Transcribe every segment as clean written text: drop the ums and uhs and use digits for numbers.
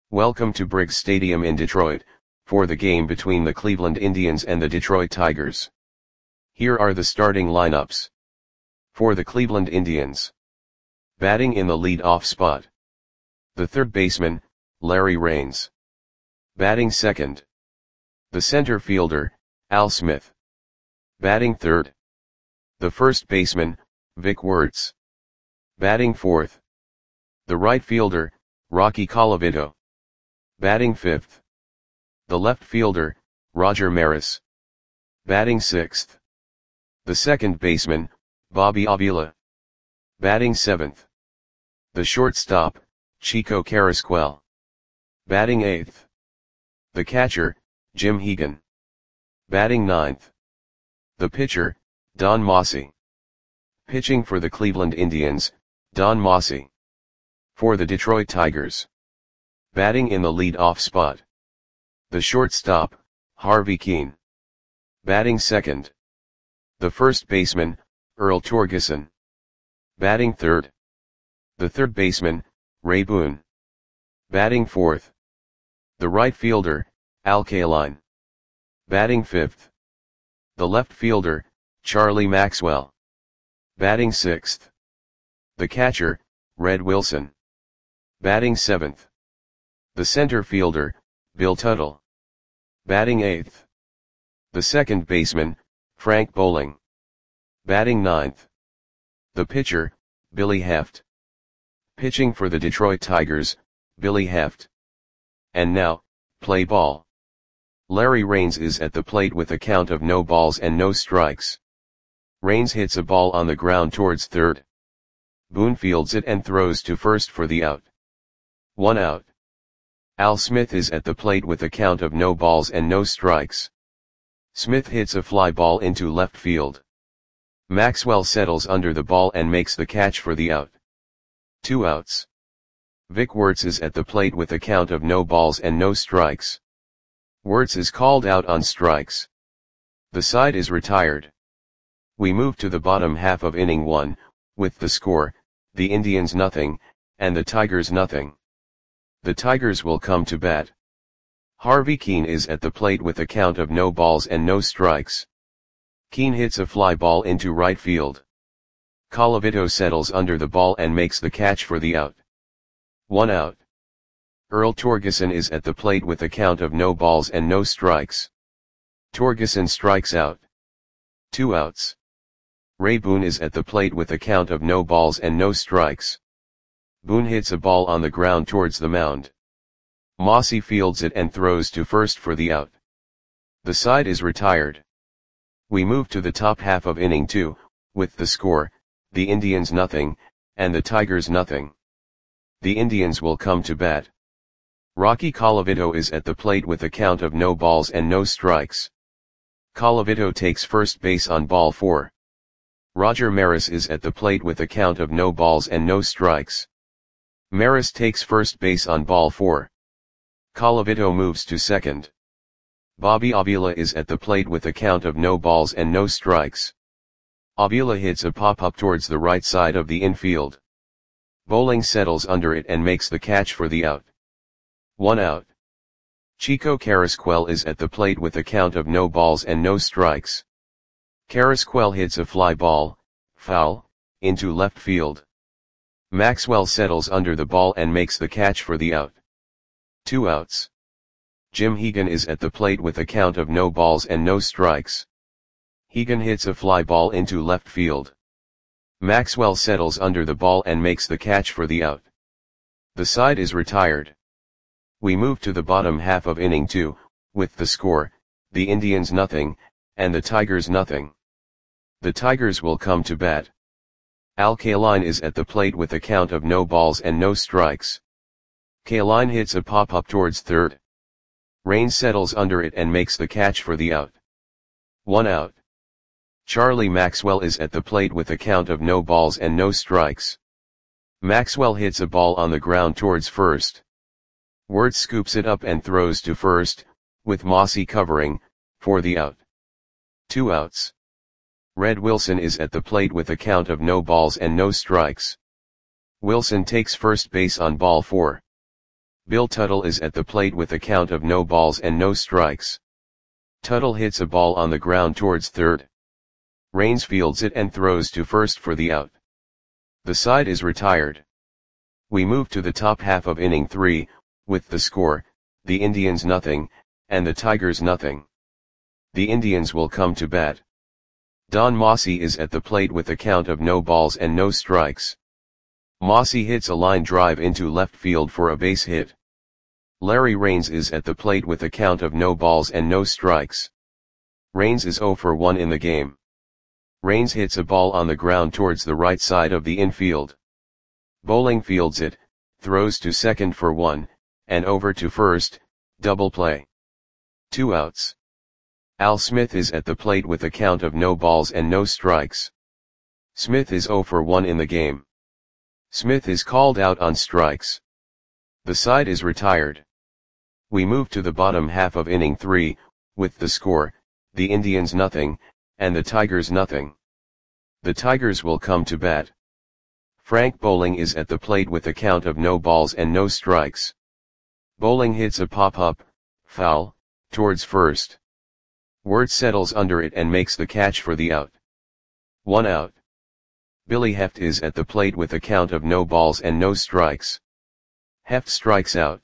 Welcome to Briggs Stadium in Detroit, for the game between the Cleveland Indians and the Detroit Tigers. Here are the starting lineups. For the Cleveland Indians. Batting in the lead-off spot. The third baseman, Larry Raines. Batting second. The center fielder, Al Smith. Batting third. The first baseman, Vic Wertz. Batting fourth. The right fielder, Rocky Colavito. Batting fifth. The left fielder, Roger Maris. Batting sixth. The second baseman, Bobby Avila. Batting seventh. The shortstop, Chico Carrasquel. Batting eighth. The catcher, Jim Hegan. Batting ninth. The pitcher, Don Mossi. Pitching for the Cleveland Indians, Don Mossi. For the Detroit Tigers. Batting in the lead-off spot. The shortstop, Harvey Kuenn. Batting second. The first baseman, Earl Torgeson. Batting third. The third baseman, Ray Boone. Batting fourth. The right fielder, Al Kaline. Batting fifth. The left fielder, Charlie Maxwell. Batting sixth. The catcher, Red Wilson. Batting seventh. The center fielder, Bill Tuttle. Batting eighth. The second baseman, Frank Bowling. Batting ninth. The pitcher, Billy Heft. Pitching for the Detroit Tigers, Billy Heft. And now, play ball. Larry Raines is at the plate with a count of no balls and no strikes. Raines hits a ball on the ground towards third. Boone fields it and throws to first for the out. 1 out. Al Smith is at the plate with a count of no balls and no strikes. Smith hits a fly ball into left field. Maxwell settles under the ball and makes the catch for the out. 2 outs. Vic Wertz is at the plate with a count of no balls and no strikes. Wertz is called out on strikes. The side is retired. We move to the bottom half of inning 1, with the score, the Indians nothing, and the Tigers nothing. The Tigers will come to bat. Harvey Kuenn is at the plate with a count of no balls and no strikes. Kuenn hits a fly ball into right field. Colavito settles under the ball and makes the catch for the out. 1 out. Earl Torgeson is at the plate with a count of no balls and no strikes. Torgeson strikes out. 2 outs. Ray Boone is at the plate with a count of no balls and no strikes. Boone hits a ball on the ground towards the mound. Mossi fields it and throws to first for the out. The side is retired. We move to the top half of inning 2, with the score, the Indians nothing, and the Tigers nothing. The Indians will come to bat. Rocky Colavito is at the plate with a count of no balls and no strikes. Colavito takes first base on ball 4. Roger Maris is at the plate with a count of no balls and no strikes. Maris takes first base on ball 4. Colavito moves to second. Bobby Avila is at the plate with a count of no balls and no strikes. Avila hits a pop-up towards the right side of the infield. Bowling settles under it and makes the catch for the out. 1 out. Chico Carrasquel is at the plate with a count of no balls and no strikes. Carrasquel hits a fly ball, foul, into left field. Maxwell settles under the ball and makes the catch for the out. 2 outs. Jim Hegan is at the plate with a count of no balls and no strikes. Hegan hits a fly ball into left field. Maxwell settles under the ball and makes the catch for the out. The side is retired. We move to the bottom half of inning 2, with the score, the Indians nothing, and the Tigers nothing. The Tigers will come to bat. Al Kaline is at the plate with a count of no balls and no strikes. Kaline hits a pop-up towards third. Raines settles under it and makes the catch for the out. 1 out. Charlie Maxwell is at the plate with a count of no balls and no strikes. Maxwell hits a ball on the ground towards first. Wertz scoops it up and throws to first, with Mossi covering, for the out. 2 outs. Red Wilson is at the plate with a count of no balls and no strikes. Wilson takes first base on ball 4. Bill Tuttle is at the plate with a count of no balls and no strikes. Tuttle hits a ball on the ground towards third. Raines fields it and throws to first for the out. The side is retired. We move to the top half of inning 3, with the score, the Indians nothing, and the Tigers nothing. The Indians will come to bat. Don Mossy is at the plate with a count of no balls and no strikes. Mossy hits a line drive into left field for a base hit. Larry Raines is at the plate with a count of no balls and no strikes. Raines is 0 for 1 in the game. Raines hits a ball on the ground towards the right side of the infield. Bowling fields it, throws to second for 1, and over to first, double play. 2 outs. Al Smith is at the plate with a count of no balls and no strikes. Smith is 0 for 1 in the game. Smith is called out on strikes. The side is retired. We move to the bottom half of inning 3, with the score, the Indians nothing, and the Tigers nothing. The Tigers will come to bat. Frank Bowling is at the plate with a count of no balls and no strikes. Bowling hits a pop-up, foul, towards first. Wirtz settles under it and makes the catch for the out. 1 out. Billy Heft is at the plate with a count of no balls and no strikes. Heft strikes out.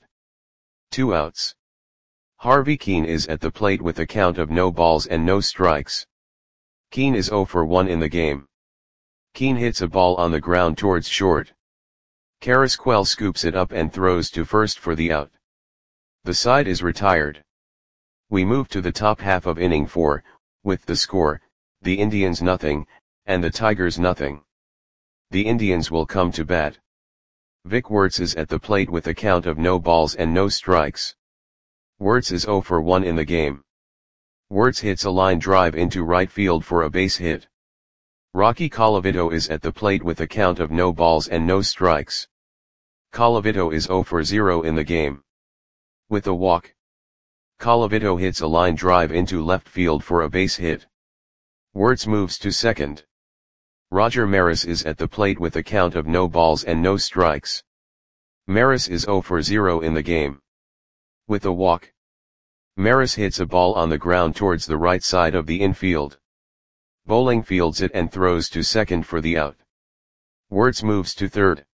2 outs. Harvey Keene is at the plate with a count of no balls and no strikes. Keene is 0 for 1 in the game. Keene hits a ball on the ground towards short. Carrasquel scoops it up and throws to first for the out. The side is retired. We move to the top half of inning 4, with the score, the Indians nothing, and the Tigers nothing. The Indians will come to bat. Vic Wirtz is at the plate with a count of no balls and no strikes. Wirtz is 0 for 1 in the game. Wirtz hits a line drive into right field for a base hit. Rocky Colavito is at the plate with a count of no balls and no strikes. Colavito is 0 for 0 in the game. With a walk. Colavito hits a line drive into left field for a base hit. Wirtz moves to second. Roger Maris is at the plate with a count of no balls and no strikes. Maris is 0 for 0 in the game. With a walk. Maris hits a ball on the ground towards the right side of the infield. Bowling fields it and throws to second for the out. Wirtz moves to third.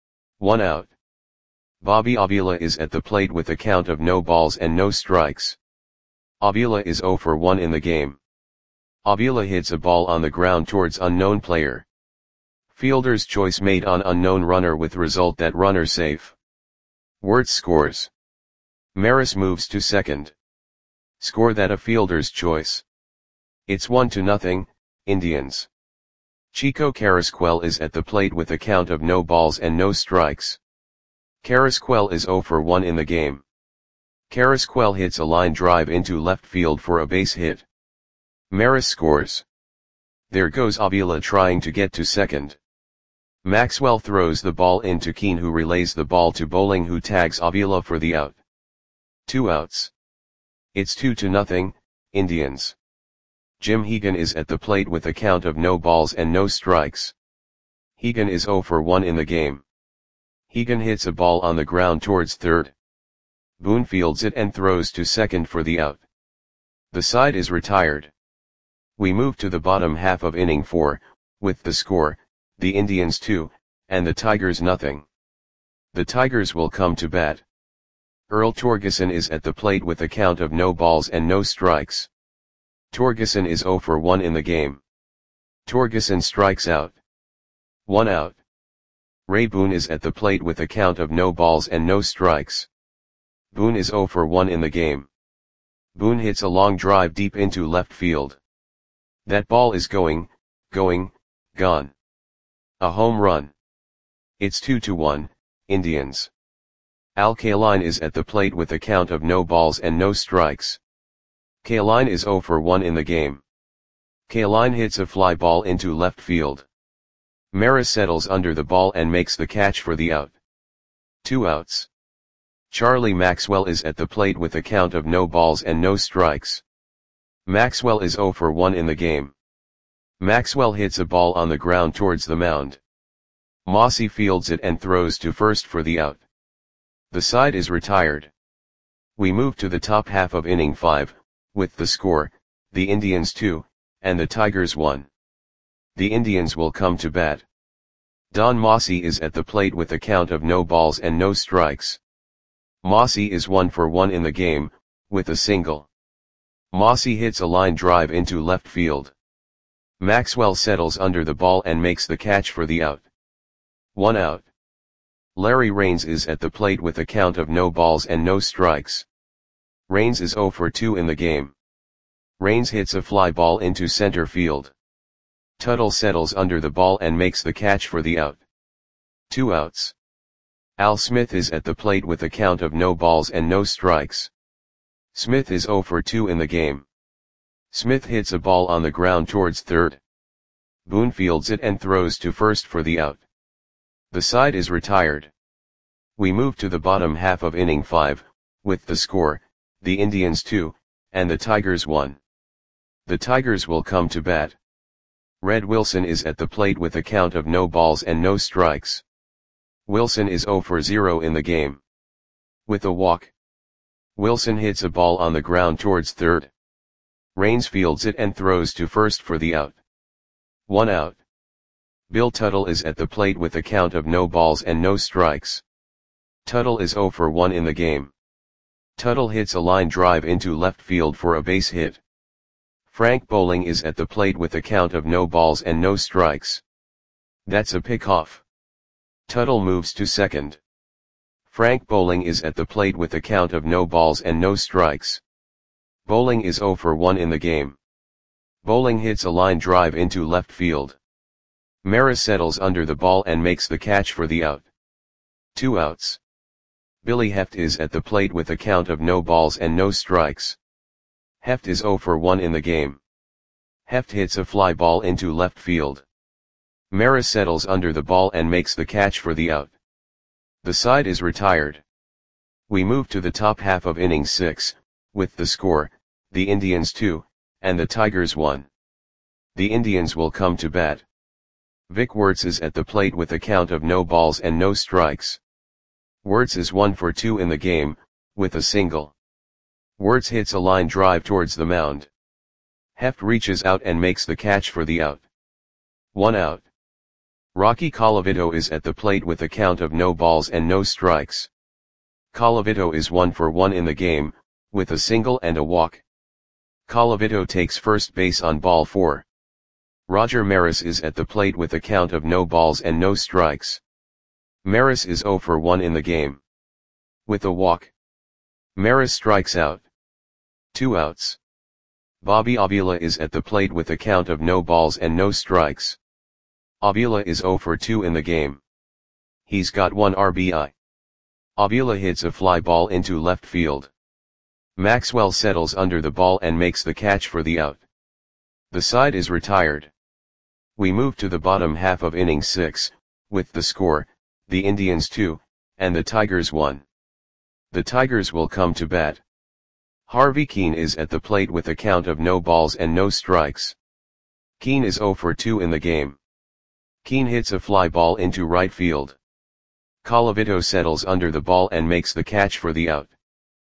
1 out. Bobby Avila is at the plate with a count of no balls and no strikes. Avila is 0 for 1 in the game. Avila hits a ball on the ground towards unknown player. Fielder's choice made on unknown runner with result that runner safe. Wirtz scores. Maris moves to second. Score that a fielder's choice. It's 1-0, Indians. Chico Carrasquel is at the plate with a count of no balls and no strikes. Carrasquel is 0 for 1 in the game. Carrasquel hits a line drive into left field for a base hit. Maris scores. There goes Avila trying to get to second. Maxwell throws the ball into Keene, who relays the ball to Bowling, who tags Avila for the out. 2 outs. It's 2-0, Indians. Jim Hegan is at the plate with a count of no balls and no strikes. Hegan is 0 for 1 in the game. Hegan hits a ball on the ground towards third. Boone fields it and throws to second for the out. The side is retired. We move to the bottom half of inning 4, with the score, the Indians 2, and the Tigers nothing. The Tigers will come to bat. Earl Torgeson is at the plate with a count of no balls and no strikes. Torgeson is 0 for 1 in the game. Torgeson strikes out. 1 out. Ray Boone is at the plate with a count of no balls and no strikes. Boone is 0 for 1 in the game. Boone hits a long drive deep into left field. That ball is going, gone. A home run. It's 2-1, Indians. Al Kaline is at the plate with a count of no balls and no strikes. Kaline is 0 for 1 in the game. Kaline hits a fly ball into left field. Maris settles under the ball and makes the catch for the out. 2 outs. Charlie Maxwell is at the plate with a count of no balls and no strikes. Maxwell is 0 for 1 in the game. Maxwell hits a ball on the ground towards the mound. Mossy fields it and throws to first for the out. The side is retired. We move to the top half of inning 5, with the score, the Indians 2, and the Tigers 1. The Indians will come to bat. Don Mossy is at the plate with a count of no balls and no strikes. Mossy is 1 for 1 in the game, with a single. Mossy hits a line drive into left field. Maxwell settles under the ball and makes the catch for the out. 1 out. Larry Raines is at the plate with a count of no balls and no strikes. Raines is 0 for 2 in the game. Raines hits a fly ball into center field. Tuttle settles under the ball and makes the catch for the out. 2 outs. Al Smith is at the plate with a count of no balls and no strikes. Smith is 0 for 2 in the game. Smith hits a ball on the ground towards third. Boone fields it and throws to first for the out. The side is retired. We move to the bottom half of inning 5, with the score, the Indians 2, and the Tigers 1. The Tigers will come to bat. Red Wilson is at the plate with a count of no balls and no strikes. Wilson is 0 for 0 in the game. With a walk. Wilson hits a ball on the ground towards third. Raines fields it and throws to first for the out. 1 out. Bill Tuttle is at the plate with a count of no balls and no strikes. Tuttle is 0 for 1 in the game. Tuttle hits a line drive into left field for a base hit. Frank Bowling is at the plate with a count of no balls and no strikes. That's a pickoff. Tuttle moves to second. Frank Bowling is at the plate with a count of no balls and no strikes. Bowling is 0 for 1 in the game. Bowling hits a line drive into left field. Maris settles under the ball and makes the catch for the out. 2 outs. Billy Heft is at the plate with a count of no balls and no strikes. Heft is 0 for 1 in the game. Heft hits a fly ball into left field. Maris settles under the ball and makes the catch for the out. The side is retired. We move to the top half of inning 6, with the score, the Indians 2, and the Tigers 1. The Indians will come to bat. Vic Wertz is at the plate with a count of no balls and no strikes. Wertz is 1 for 2 in the game, with a single. Wertz hits a line drive towards the mound. Heft reaches out and makes the catch for the out. 1 out. Rocky Colavito is at the plate with a count of no balls and no strikes. Colavito is 1 for 1 in the game, with a single and a walk. Colavito takes first base on ball 4. Roger Maris is at the plate with a count of no balls and no strikes. Maris is 0 for 1 in the game. With a walk. Maris strikes out. 2 outs. Bobby Avila is at the plate with a count of no balls and no strikes. Avila is 0 for 2 in the game. He's got 1 RBI. Avila hits a fly ball into left field. Maxwell settles under the ball and makes the catch for the out. The side is retired. We move to the bottom half of inning 6, with the score, the Indians 2, and the Tigers 1. The Tigers will come to bat. Harvey Keene is at the plate with a count of no balls and no strikes. Keene is 0 for 2 in the game. Keene hits a fly ball into right field. Colavito settles under the ball and makes the catch for the out.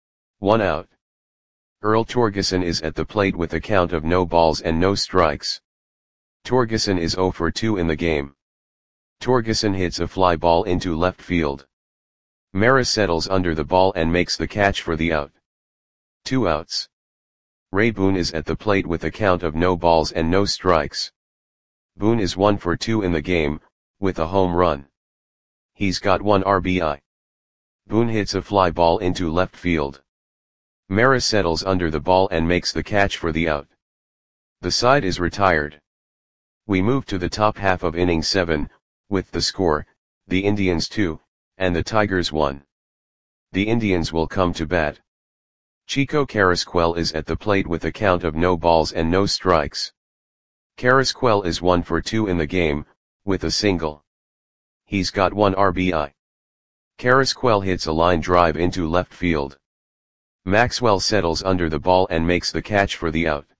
1 out. Earl Torgeson is at the plate with a count of no balls and no strikes. Torgeson is 0 for 2 in the game. Torgeson hits a fly ball into left field. Maris settles under the ball and makes the catch for the out. 2 outs. Ray Boone is at the plate with a count of no balls and no strikes. Boone is 1 for 2 in the game, with a home run. He's got 1 RBI. Boone hits a fly ball into left field. Maris settles under the ball and makes the catch for the out. The side is retired. We move to the top half of inning 7, with the score, the Indians 2, and the Tigers 1. The Indians will come to bat. Chico Carrasquel is at the plate with a count of no balls and no strikes. Carrasquel is 1 for 2 in the game, with a single. He's got 1 RBI. Carrasquel hits a line drive into left field. Maxwell settles under the ball and makes the catch for the out.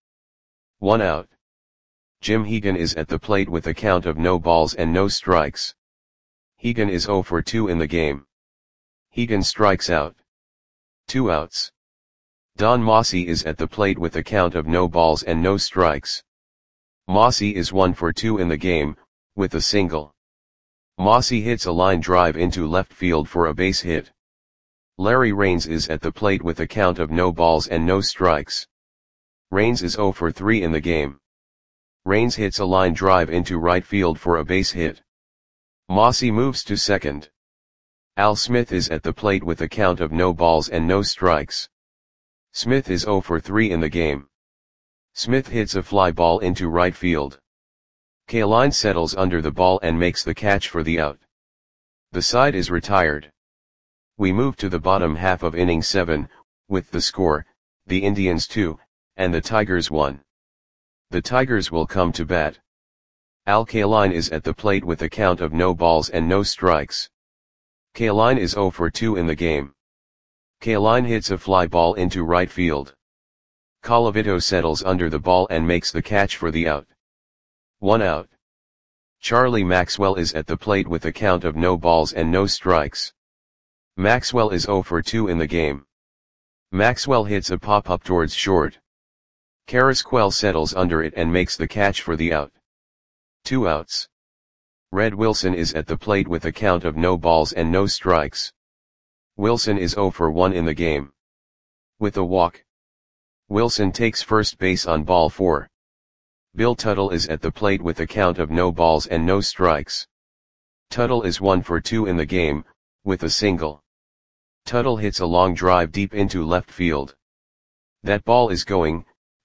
1 out. Jim Hegan is at the plate with a count of no balls and no strikes. Hegan is 0 for 2 in the game. Hegan strikes out. 2 outs. Don Mossy is at the plate with a count of no balls and no strikes. Mossy is 1 for 2 in the game, with a single. Mossy hits a line drive into left field for a base hit. Larry Raines is at the plate with a count of no balls and no strikes. Raines is 0 for 3 in the game. Raines hits a line drive into right field for a base hit. Mossy moves to second. Al Smith is at the plate with a count of no balls and no strikes. Smith is 0 for 3 in the game. Smith hits a fly ball into right field. Kaline settles under the ball and makes the catch for the out. The side is retired. We move to the bottom half of inning 7, with the score, the Indians 2, and the Tigers 1. The Tigers will come to bat. Al Kaline is at the plate with a count of no balls and no strikes. Kaline is 0 for 2 in the game. Kaline hits a fly ball into right field. Colavito settles under the ball and makes the catch for the out. 1 out. Charlie Maxwell is at the plate with a count of no balls and no strikes. Maxwell is 0 for 2 in the game. Maxwell hits a pop-up towards short. Carrasquel settles under it and makes the catch for the out. 2 outs. Red Wilson is at the plate with a count of no balls and no strikes. Wilson is 0 for 1 in the game. With a walk. Wilson takes first base on ball 4. Bill Tuttle is at the plate with a count of no balls and no strikes. Tuttle is 1 for 2 in the game, with a single. Tuttle hits a long drive deep into left field. That ball is gone.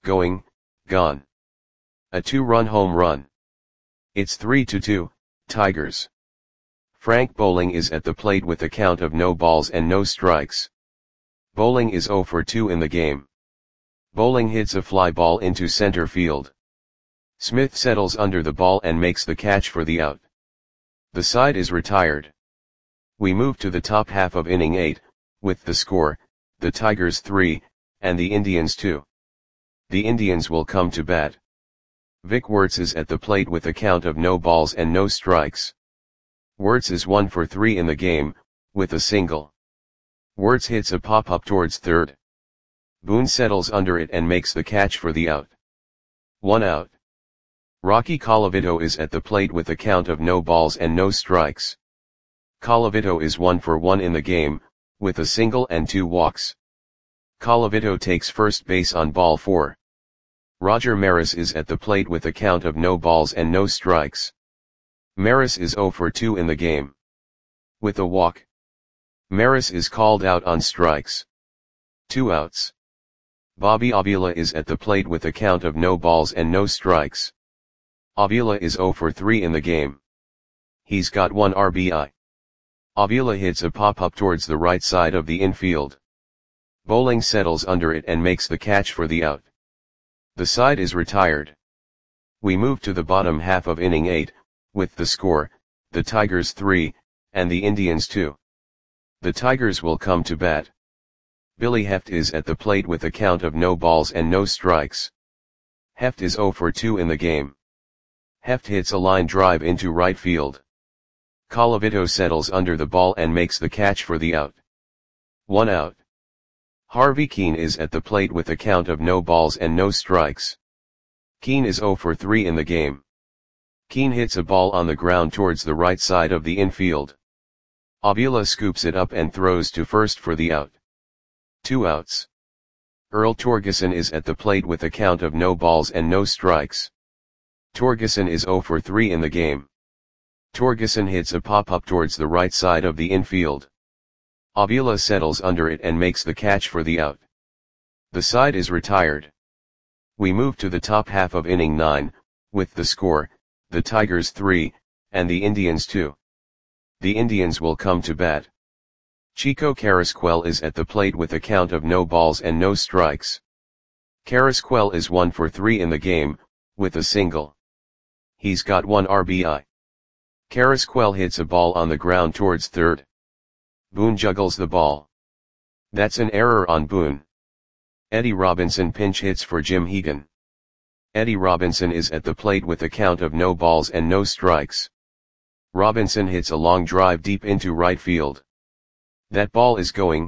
A 2-run home run. It's 3-2, Tigers. Frank Bowling is at the plate with a count of no balls and no strikes. Bowling is 0 for 2 in the game. Bowling hits a fly ball into center field. Smith settles under the ball and makes the catch for the out. The side is retired. We move to the top half of inning 8, with the score, the Tigers 3, and the Indians 2. The Indians will come to bat. Vic Wertz is at the plate with a count of no balls and no strikes. Wertz is 1 for 3 in the game, with a single. Wertz hits a pop-up towards third. Boone settles under it and makes the catch for the out. 1 out. Rocky Colavito is at the plate with a count of no balls and no strikes. Colavito is 1 for 1 in the game, with a single and 2 walks. Colavito takes first base on ball 4. Roger Maris is at the plate with a count of no balls and no strikes. Maris is 0 for 2 in the game. With a walk. Maris is called out on strikes. 2 outs. Bobby Avila is at the plate with a count of no balls and no strikes. Avila is 0 for 3 in the game. He's got 1 RBI. Avila hits a pop-up towards the right side of the infield. Bowling settles under it and makes the catch for the out. The side is retired. We move to the bottom half of inning 8, with the score, the Tigers 3, and the Indians 2. The Tigers will come to bat. Billy Heft is at the plate with a count of no balls and no strikes. Heft is 0 for 2 in the game. Heft hits a line drive into right field. Colavito settles under the ball and makes the catch for the out. 1 out. Harvey Keene is at the plate with a count of no balls and no strikes. Keene is 0 for 3 in the game. Keene hits a ball on the ground towards the right side of the infield. Avila scoops it up and throws to first for the out. 2 outs. Earl Torgeson is at the plate with a count of no balls and no strikes. Torgeson is 0 for 3 in the game. Torgeson hits a pop-up towards the right side of the infield. Avila settles under it and makes the catch for the out. The side is retired. We move to the top half of inning 9, with the score, the Tigers 3, and the Indians 2. The Indians will come to bat. Chico Carrasquel is at the plate with a count of no balls and no strikes. Carrasquel is 1 for 3 in the game, with a single. He's got 1 RBI. Carrasquel hits a ball on the ground towards third. Boone juggles the ball. That's an error on Boone. Eddie Robinson pinch hits for Jim Hegan. Eddie Robinson is at the plate with a count of no balls and no strikes. Robinson hits a long drive deep into right field. That ball is going,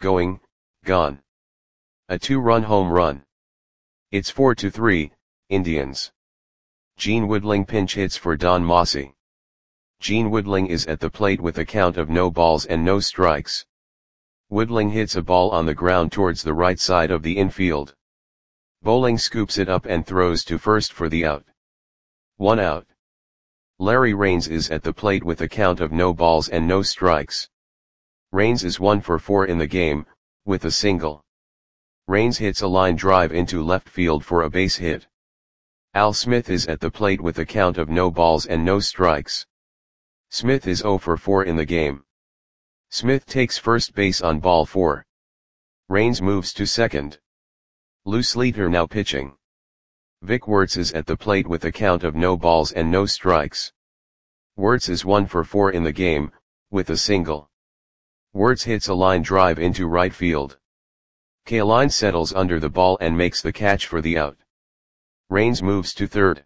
gone. A 2-run home run. It's 4-3, Indians. Gene Woodling pinch hits for Don Mossy. Gene Woodling is at the plate with a count of no balls and no strikes. Woodling hits a ball on the ground towards the right side of the infield. Bowling scoops it up and throws to first for the out. 1 out. Larry Raines is at the plate with a count of no balls and no strikes. Raines is 1 for 4 in the game, with a single. Raines hits a line drive into left field for a base hit. Al Smith is at the plate with a count of no balls and no strikes. Smith is 0 for 4 in the game. Smith takes first base on ball 4. Raines moves to second. Lou Sleeter now pitching. Vic Wertz is at the plate with a count of no balls and no strikes. Wertz is 1 for 4 in the game, with a single. Wertz hits a line drive into right field. Kaline settles under the ball and makes the catch for the out. Raines moves to third.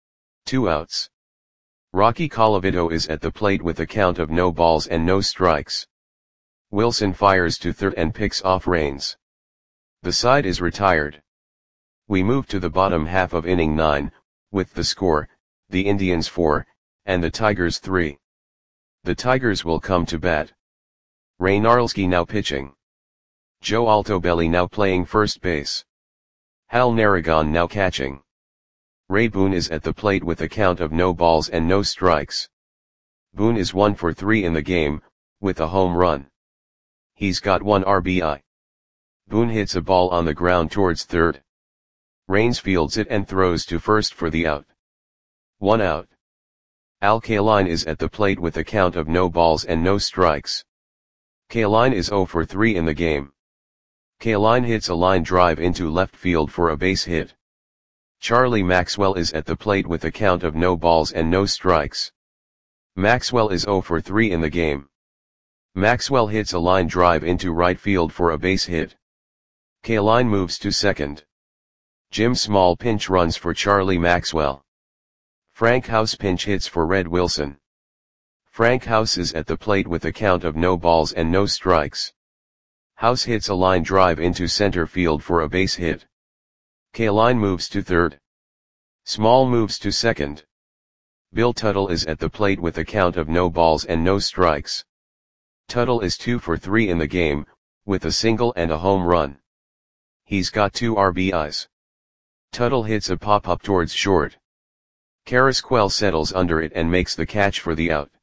2 outs. Rocky Colavito is at the plate with a count of no balls and no strikes. Wilson fires to third and picks off Raines. The side is retired. We move to the bottom half of inning 9, with the score, the Indians 4, and the Tigers 3. The Tigers will come to bat. Ray Narlski now pitching. Joe Altobelli now playing first base. Hal Narragon now catching. Ray Boone is at the plate with a count of no balls and no strikes. Boone is 1 for 3 in the game, with a home run. He's got 1 RBI. Boone hits a ball on the ground towards third. Raines fields it and throws to first for the out. 1 out. Al Kaline is at the plate with a count of no balls and no strikes. Kaline is 0 for 3 in the game. Kaline hits a line drive into left field for a base hit. Charlie Maxwell is at the plate with a count of no balls and no strikes. Maxwell is 0 for 3 in the game. Maxwell hits a line drive into right field for a base hit. Kaline moves to second. Jim Small pinch runs for Charlie Maxwell. Frank House pinch hits for Red Wilson. Frank House is at the plate with a count of no balls and no strikes. House hits a line drive into center field for a base hit. Kaline moves to third. Small moves to second. Bill Tuttle is at the plate with a count of no balls and no strikes. Tuttle is 2 for 3 in the game, with a single and a home run. He's got 2 RBIs. Tuttle hits a pop-up towards short. Carrasquel settles under it and makes the catch for the out.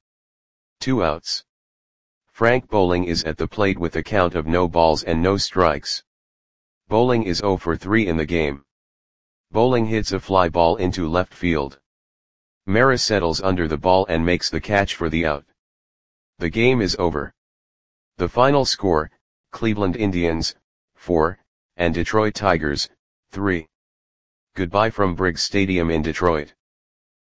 2 outs. Frank Bowling is at the plate with a count of no balls and no strikes. Bowling is 0 for 3 in the game. Bowling hits a fly ball into left field. Maris settles under the ball and makes the catch for the out. The game is over. The final score, Cleveland Indians, 4, and Detroit Tigers, 3. Goodbye from Briggs Stadium in Detroit.